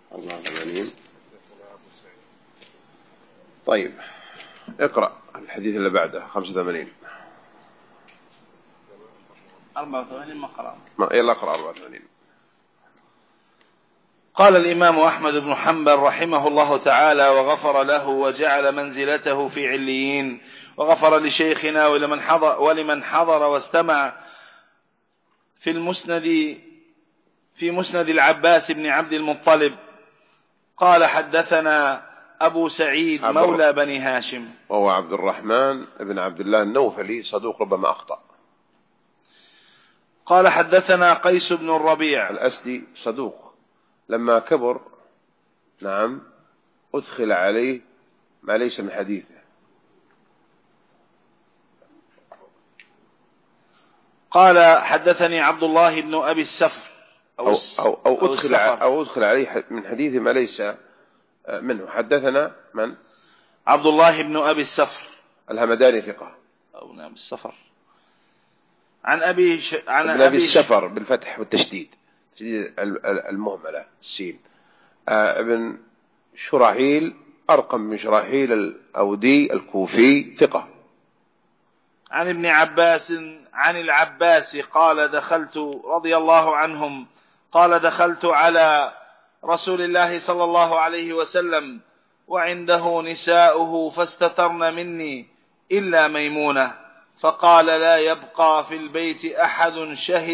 84. طيب اقرأ الحديث اللي بعده 85. 84 ما قرأ. يلا اقرأ 84. قال الإمام أحمد بن حنبل رحمه الله تعالى وغفر له وجعل منزلته في عليين، وغفر لشيخنا ولمن حضر واستمع في مسند العباس بن عبد المطلب. قال حدثنا أبو سعيد مولى بني هاشم، وهو عبد الرحمن بن عبد الله النوفلي، صدوق ربما أخطأ. قال حدثنا قيس بن الربيع الأسدي، صدوق، لما كبر نعم أدخل عليه ما ليس من حديثه. قال حدثني عبد الله بن أبي السفر أو أدخل عليه من حديثه ما ليس منه. حدثنا من؟ عبد الله بن أبي السفر الهمداني، ثقة، أو نعم السفر، عن أبي السفر بالفتح والتشديد، تشديد المهملة السين، ابن شراحيل أرقم من شراحيل الأودي الكوفي، ثقة. عن ابن عباس عن العباس قال دخلت رضي الله عنهم قال دخلت على رسول الله صلى الله عليه وسلم وعنده نساؤه فاستترن مني إلا ميمونة، فقال لا يبقى في البيت أحد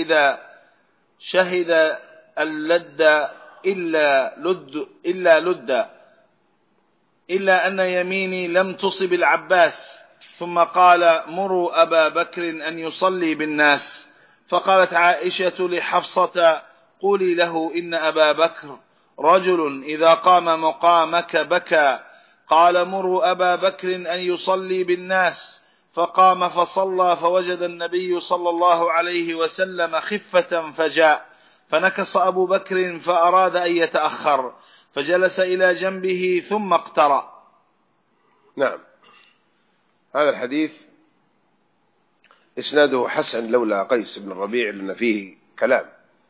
شهد اللد إلا أن يميني لم تصب العباس. ثم قال مروا أبا بكر أن يصلي بالناس. فقالت عائشة لحفصة قولي له إن أبا بكر رجل إذا قام مقامك بكى. قال مروا أبا بكر أن يصلي بالناس. فقام فصلى، فوجد النبي صلى الله عليه وسلم خفة فجاء، فنكص أبو بكر فأراد أن يتأخر، فجلس إلى جنبه ثم اقترأ. نعم، هذا الحديث إسناده حسن لولا قيس بن الربيع لأن فيه كلام،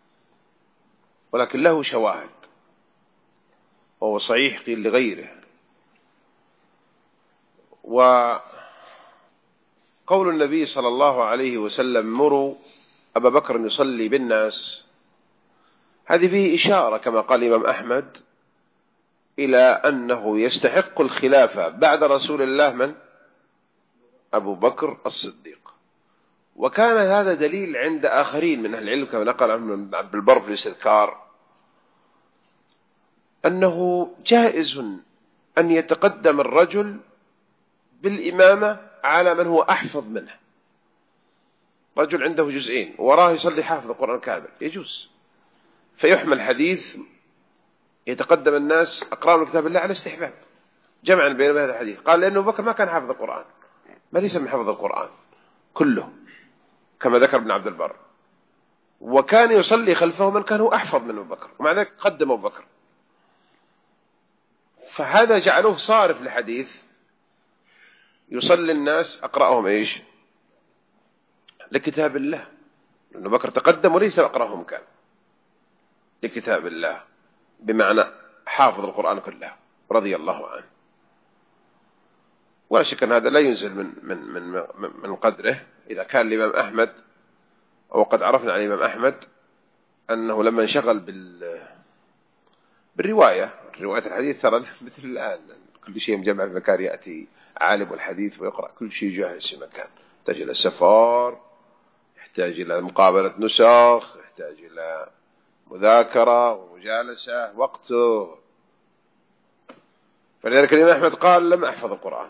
ولكن له شواهد وهو صحيح قيل لغيره. وقول النبي صلى الله عليه وسلم مروا أبا بكر يصلي بالناس، هذه فيه إشارة كما قال الإمام أحمد إلى أنه يستحق الخلافة بعد رسول الله من؟ أبو بكر الصديق. وكان هذا دليل عند آخرين من أهل العلم كما نقل عنه عبد البر في الاستذكار أنه جائز أن يتقدم الرجل بالإمامة على من هو أحفظ منه. رجل عنده جزئين وراه يصلي حافظ القرآن كامل، يجوز، فيحمل حديث يتقدم الناس أقرأ من كتاب الله على استحباب، جمعا بين هذا الحديث. قال لأنه بكر ما كان حافظ القرآن، ما ليس من حفظ القرآن كله كما ذكر ابن عبد البر، وكان يصلي خلفه من كان هو أحفظ من أبو بكر، ومع ذلك قدم أبو بكر. فهذا جعلوه صارف لحديث يصلي الناس أقرأهم إيش لكتاب الله، لأن بكر تقدم وليس أقرأهم كان لكتاب الله، بمعنى حافظ القرآن كله رضي الله عنه. ولا شك أن هذا لا ينزل من قدره إذا كان الإمام أحمد، وقد عرفنا عن الإمام أحمد أنه لما انشغل بالرواية الحديث ترى مثل الآن كل شيء مجمع في مكان، يأتي عالم الحديث ويقرأ كل شيء جاهز في مكان، يحتاج إلى سفر، يحتاج إلى مقابلة نسخ، يحتاج إلى مذاكرة ومجالسة وقته. فلذلك الإمام أحمد قال لم أحفظ القرآن،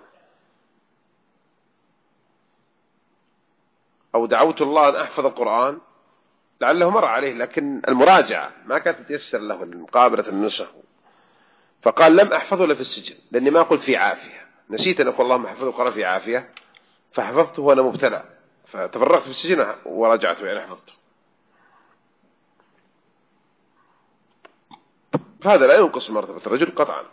أو دعوت الله أن أحفظ القرآن، لعله مر عليه لكن المراجعة ما كانت تتيسر له مقابلة النسخ، فقال لم أحفظه إلا في السجن، لأني ما قلت في عافية، نسيت أن أقول اللهم أحفظ القرآن في عافية، فحفظته وأنا مبتلى، فتفرغت في السجن ورجعته يعني حفظته. هذا لا ينقص مرتبة الرجل قطعا.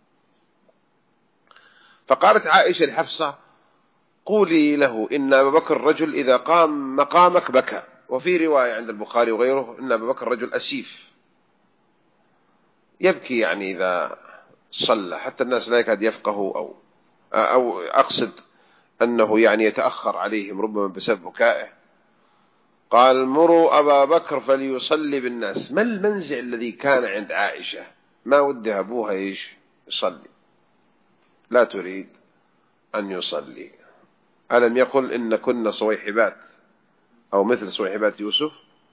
فقالت عائشة لحفصة قولي له إن أبا بكر رجل إذا قام مقامك بكى. وفي رواية عند البخاري وغيره إن أبا بكر رجل أسيف، يبكي يعني إذا صلى، حتى الناس لا يكاد يفقهوا، أو أقصد أنه يعني يتأخر عليهم ربما بسبب بكائه. قال مروا أبا بكر فليصلي بالناس. ما المنزع الذي كان عند عائشة؟ ما ودها أبوها يصلي، لا تريد أن يصلي. ألم يقل إن كنا صويحبات أو مثل صويحبات يوسف؟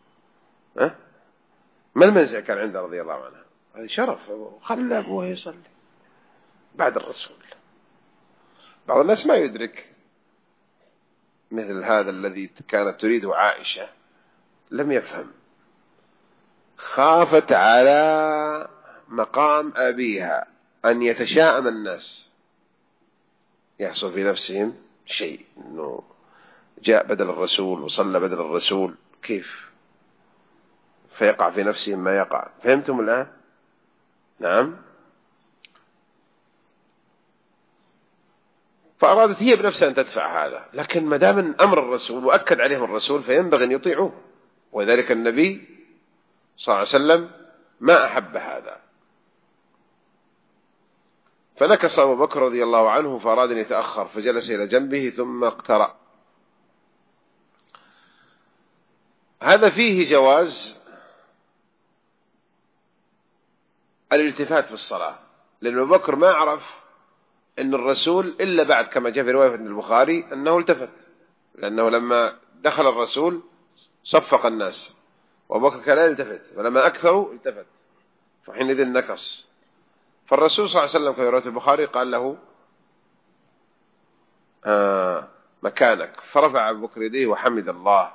ما المنزع كان عنده رضي الله عنها؟ هذا شرف، خلى أبوها يصلي بعد الرسول. بعض الناس ما يدرك مثل هذا الذي كانت تريده عائشة، لم يفهم، خافت على مقام أبيها أن يتشاءم الناس، يحصل في نفسهم شيء أنه جاء بدل الرسول وصلى بدل الرسول، كيف؟ فيقع في نفسهم ما يقع. فهمتم الآن؟ نعم. فأرادت هي بنفسها أن تدفع هذا، لكن ما دام من أمر الرسول وأكد عليهم الرسول فينبغي أن يطيعوه، وذلك النبي صلى الله عليه وسلم ما أحب هذا. فنكص أبو بكر رضي الله عنه فأراد أن يتأخر، فجلس إلى جنبه ثم اقترأ. هذا فيه جواز الالتفات في الصلاة، لأن أبو بكر ما عرف أن الرسول إلا بعد، كما جاء في رواية البخاري أنه التفت، لأنه لما دخل الرسول صفق الناس، وأبو بكر كان لا يلتفت، ولما أكثروا التفت، فحينئذ نكص. فالرسول صلى الله عليه وسلم كما رواية البخاري قال له مكانك، فرفع أبو بكر يديه وحمد الله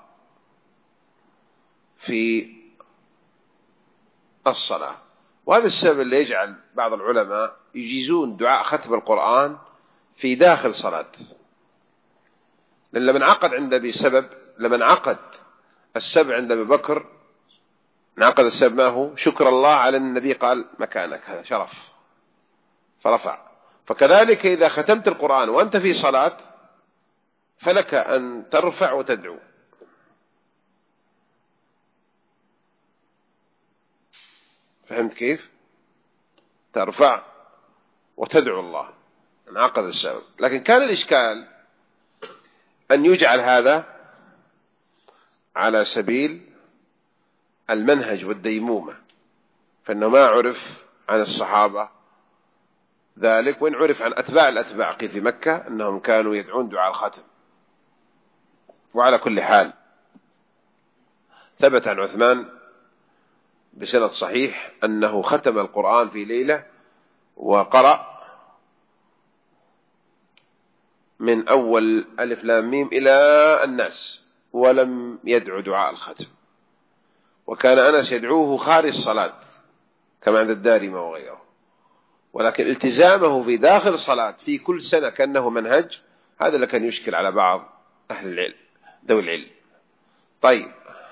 في الصلاة. وهذا السبب اللي يجعل بعض العلماء يجيزون دعاء ختم القرآن في داخل صلاة، لأن لما انعقد عند أبي سبب، لما انعقد السبب عند أبي بكر، انعقد السبب ما هو؟ شكر الله على النبي قال مكانك، هذا شرف فرفع. فكذلك إذا ختمت القرآن وأنت في صلاة فلك أن ترفع وتدعو. فهمت كيف؟ ترفع وتدعو الله، انعقد السبب. لكن كان الإشكال أن يجعل هذا على سبيل المنهج والديمومة، فإنه ما عرف عن الصحابة ذلك، وإن عرف عن أتباع الأتباع كيف في مكة أنهم كانوا يدعون دعاء الختم. وعلى كل حال ثبت عن عثمان بسند صحيح أنه ختم القرآن في ليلة وقرأ من أول ألف لام ميم إلى الناس، ولم يدعو دعاء الختم. وكان أنس يدعوه خارج الصلاة كما عند الدارمي وغيره، ولكن التزامه في داخل الصلاة في كل سنة كأنه منهج، هذا اللي كان يشكل على بعض أهل العلم ذوي العلم. طيب،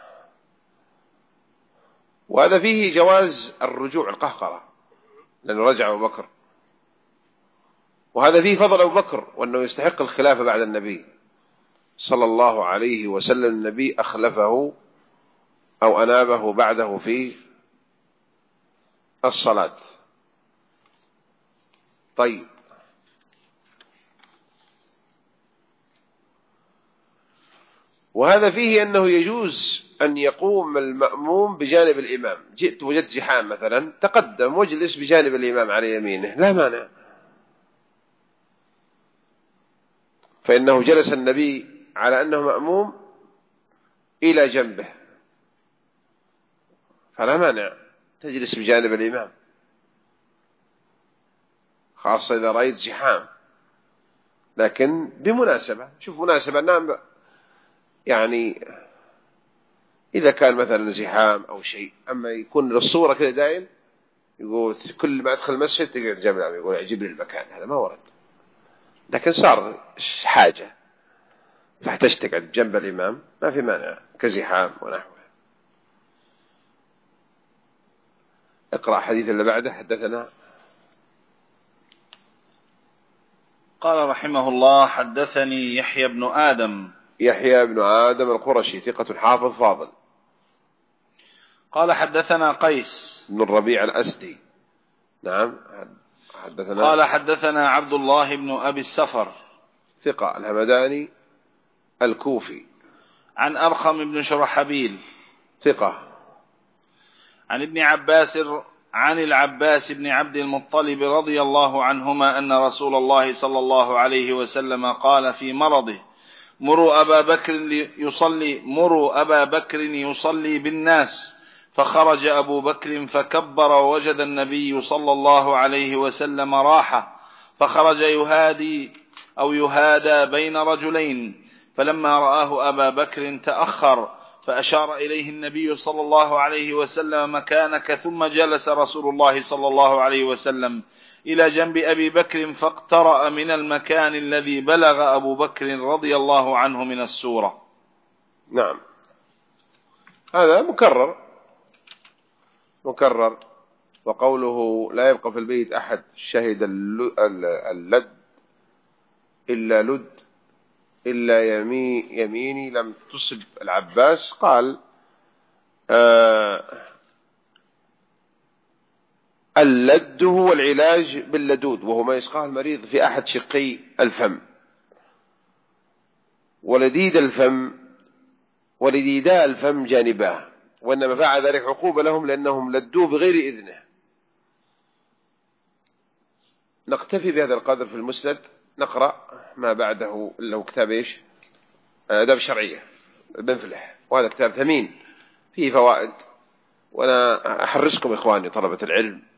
وهذا فيه جواز الرجوع القهقرة، لأنه رجع أبو بكر، وهذا فيه فضل أبو بكر وأنه يستحق الخلافة بعد النبي صلى الله عليه وسلم. النبي أخلفه أو أنابه بعده في الصلاة. طيب، وهذا فيه أنه يجوز أن يقوم المأموم بجانب الإمام. جئت وجدت زحام مثلا، تقدم واجلس بجانب الإمام على يمينه، لا مانع، فإنه جلس النبي على أنه مأموم إلى جنبه، فلا مانع تجلس بجانب الإمام، خاصة إذا رأيت زحام، لكن بمناسبة. شوف مناسبة، نعم، يعني إذا كان مثلا زحام أو شيء. أما يكون للصورة كذا دائم، يقول كل ما أدخل المسجد تقعد جنب الإمام، يقول اعجبني المكان، هذا ما ورد. لكن صار حاجة فاحتجت تقعد جنب الإمام، ما في مانع، كزحام ونحوه. اقرأ حديث اللي بعده. حدثنا قال رحمه الله حدثني يحيى بن آدم. يحيى بن آدم القرشي ثقة حافظ فاضل. قال حدثنا قيس بن الربيع الأسدي. نعم. حدثنا قال حدثنا عبد الله بن أبي السفر ثقة الهمداني الكوفي، عن أرخم بن شرحبيل ثقة، عن ابن عباس عن العباس بن عبد المطلب رضي الله عنهما أن رسول الله صلى الله عليه وسلم قال في مرضه: مروا أبا بكر يصلي بالناس. فخرج أبو بكر فكبر، ووجد النبي صلى الله عليه وسلم راحة، فخرج يهادى بين رجلين، فلما رآه أبا بكر تأخر، فأشار إليه النبي صلى الله عليه وسلم: مكانك. ثم جلس رسول الله صلى الله عليه وسلم إلى جنب أبي بكر، فاقترأ من المكان الذي بلغ أبو بكر رضي الله عنه من السورة. نعم. هذا مكرر. وقوله: لا يبقى في البيت أحد شهد اللد إلا لد إلا يميني لم تصب العباس. قال: اللد هو العلاج باللدود، وهو ما يسقاه المريض في أحد شقي الفم، ولديد الفم ولديدا الفم جانباه، وإنما فعل ذلك عقوبة لهم لأنهم لدوه بغير إذنه. نقتفي بهذا القدر في المسند، نقرأ ما بعده اللي هو كتاب إيش؟ آداب شرعية بن فلح، وهذا كتاب ثمين فيه فوائد، وأنا أحرصكم إخواني طلبة العلم